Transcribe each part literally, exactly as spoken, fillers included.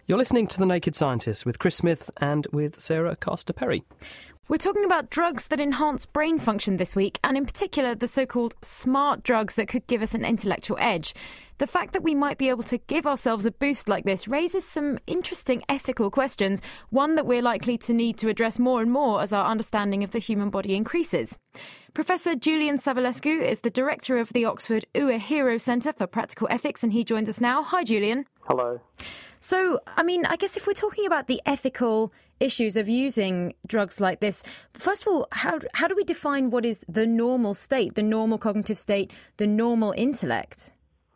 You're listening to The Naked Scientist with Chris Smith and with Sarah Costa-Perry. We're talking about drugs that enhance brain function this week, and in particular the so-called smart drugs that could give us an intellectual edge. The fact that we might be able to give ourselves a boost like this raises some interesting ethical questions, one that we're likely to need to address more and more as our understanding of the human body increases. Professor Julian Savulescu is the director of the Oxford Uehiro Centre for Practical Ethics, and he joins us now. Hi, Julian. Hello. So, I mean, I guess if we're talking about the ethical issues of using drugs like this, first of all, how how do we define what is the normal state, the normal cognitive state, the normal intellect?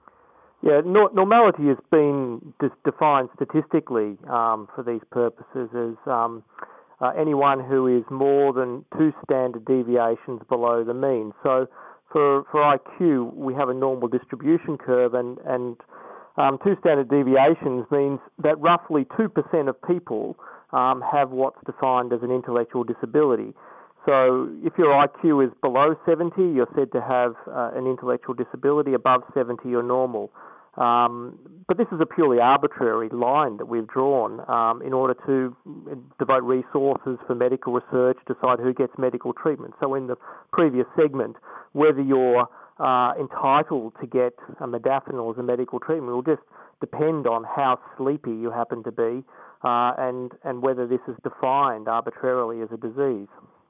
Yeah, no, normality has been dis- defined statistically um, for these purposes as um, uh, anyone who is more than two standard deviations below the mean. So for for I Q, we have a normal distribution curve, and, and um, two standard deviations means that roughly two percent of people um, have what's defined as an intellectual disability. So if your I Q is below seventy, you're said to have uh, an intellectual disability. Above seventy, you're normal. Um, but this is a purely arbitrary line that we've drawn um, in order to devote resources for medical research, decide who gets medical treatment. So in the previous segment, whether you're uh, entitled to get a modafinil as a medical treatment will just depend on how sleepy you happen to be uh, and, and whether this is defined arbitrarily as a disease.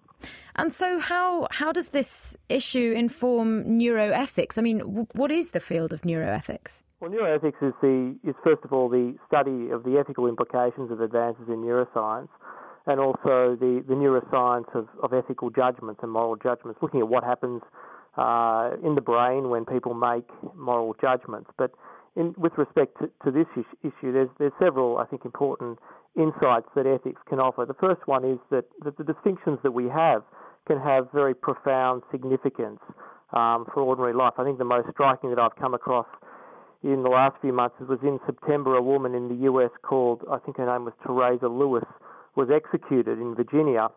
And so how how does this issue inform neuroethics? I mean, w- what is the field of neuroethics? Well, neuroethics is the is first of all the study of the ethical implications of advances in neuroscience, and also the, the neuroscience of, of ethical judgments and moral judgments, looking at what happens uh, in the brain when people make moral judgments. But in, with respect to, to this issue, there's there's several, I think, important insights that ethics can offer. The first one is that, that the distinctions that we have can have very profound significance um, for ordinary life. I think the most striking that I've come across in the last few months was in September, a woman in the U S called, I think her name was Teresa Lewis, was executed in Virginia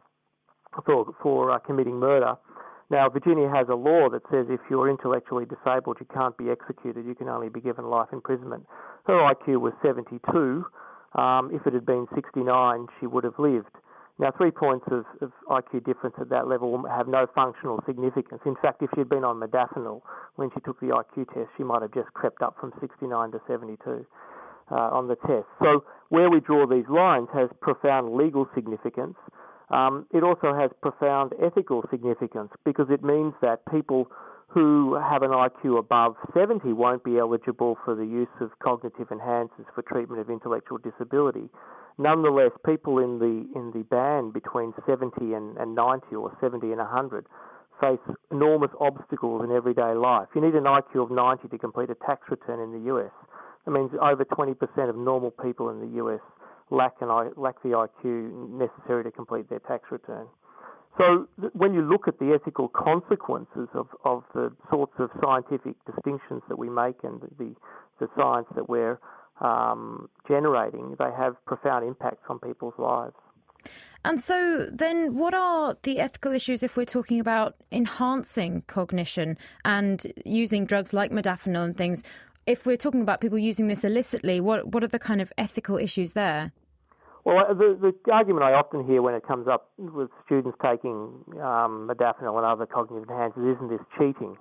for, for uh, committing murder. Now, Virginia has a law that says if you're intellectually disabled, you can't be executed. You can only be given life imprisonment. Her I Q was seventy-two. Um, if it had been sixty-nine, she would have lived. Now, three points of, of I Q difference at that level have no functional significance. In fact, if she had been on modafinil when she took the I Q test, she might have just crept up from sixty-nine to seventy-two uh, on the test. So where we draw these lines has profound legal significance. Um, it also has profound ethical significance because it means that people who have an I Q above seventy won't be eligible for the use of cognitive enhancers for treatment of intellectual disability. Nonetheless, people in the in the band between seventy and, and ninety or seventy and one hundred face enormous obstacles in everyday life. You need an I Q of ninety to complete a tax return in the U S. That means over twenty percent of normal people in the U S lack, an, lack the I Q necessary to complete their tax return. So th- when you look at the ethical consequences of, of the sorts of scientific distinctions that we make and the, the science that we're um, generating, they have profound impacts on people's lives. And so then what are the ethical issues if we're talking about enhancing cognition and using drugs like modafinil and things? If we're talking about people using this illicitly, what what are the kind of ethical issues there? Well, the, the argument I often hear when it comes up with students taking um, modafinil and other cognitive enhancers, isn't this cheating?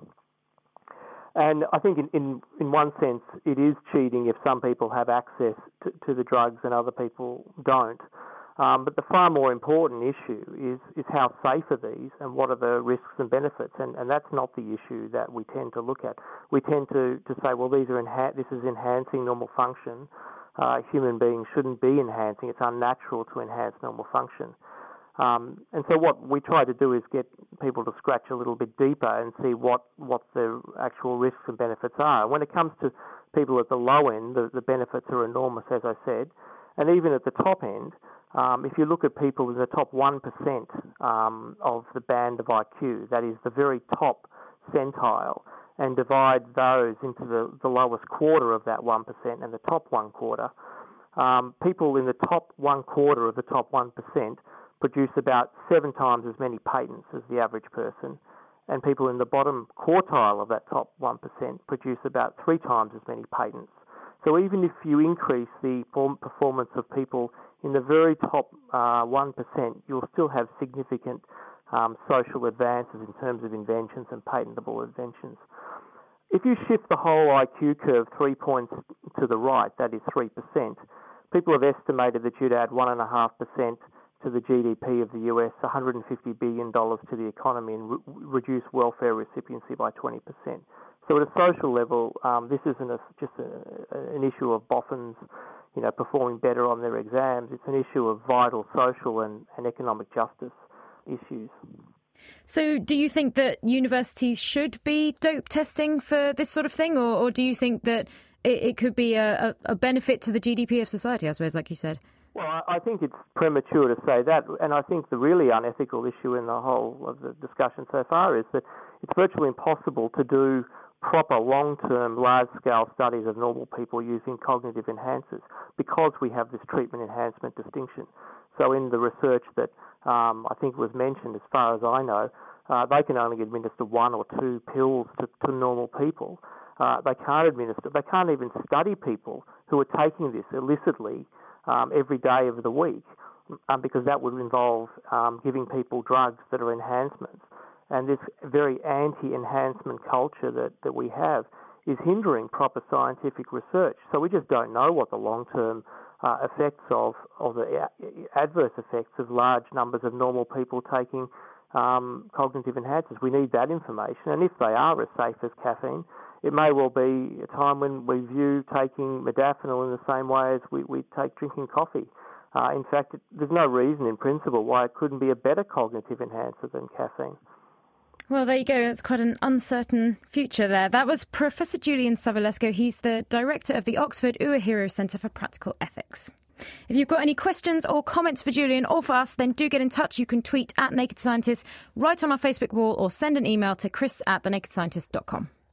And I think in, in, in one sense it is cheating if some people have access to, to the drugs and other people don't. Um, but the far more important issue is, is how safe are these and what are the risks and benefits, and, and that's not the issue that we tend to look at. We tend to, to say, well, these are enha- this is enhancing normal function. Uh, human beings shouldn't be enhancing. It's unnatural to enhance normal function. Um, and so what we try to do is get people to scratch a little bit deeper and see what, what the actual risks and benefits are. When it comes to people at the low end, the, the benefits are enormous, as I said. And even at the top end, um, if you look at people in the top one percent um, of the band of I Q, that is the very top centile, and divide those into the, the lowest quarter of that one percent and the top one quarter, um, people in the top one quarter of the top one percent produce about seven times as many patents as the average person, and people in the bottom quartile of that top one percent produce about three times as many patents. So even if you increase the performance of people in the very top uh, one percent, you'll still have significant um, social advances in terms of inventions and patentable inventions. If you shift the whole I Q curve three points to the right, that is three percent, people have estimated that you'd add one point five percent to the G D P of the U S, one hundred fifty billion dollars to the economy, and re- reduce welfare recipiency by twenty percent. So at a social level, um, this isn't a, just a, an issue of boffins, you know, performing better on their exams. It's an issue of vital social and, and economic justice issues. So do you think that universities should be dope testing for this sort of thing, or, or do you think that it, it could be a, a benefit to the G D P of society, I suppose, like you said? Well, I think it's premature to say that, and I think the really unethical issue in the whole of the discussion so far is that it's virtually impossible to do proper long-term, large-scale studies of normal people using cognitive enhancers because we have this treatment enhancement distinction. So in the research that um, I think was mentioned, as far as I know, uh, they can only administer one or two pills to, to normal people. Uh, they can't administer, they can't even study people who are taking this illicitly Um, every day of the week, um, because that would involve um, giving people drugs that are enhancements. And this very anti-enhancement culture that, that we have is hindering proper scientific research. So we just don't know what the long-term uh, effects of, of the adverse effects of large numbers of normal people taking um, cognitive enhancers. We need that information, and if they are as safe as caffeine, it may well be a time when we view taking modafinil in the same way as we, we take drinking coffee. Uh, in fact, it, there's no reason in principle why it couldn't be a better cognitive enhancer than caffeine. Well, there you go. It's quite an uncertain future there. That was Professor Julian Savulescu. He's the director of the Oxford Uehiro Centre for Practical Ethics. If you've got any questions or comments for Julian or for us, then do get in touch. You can tweet at Naked Scientist, write on our Facebook wall, or send an email to chris at the naked scientist dot com.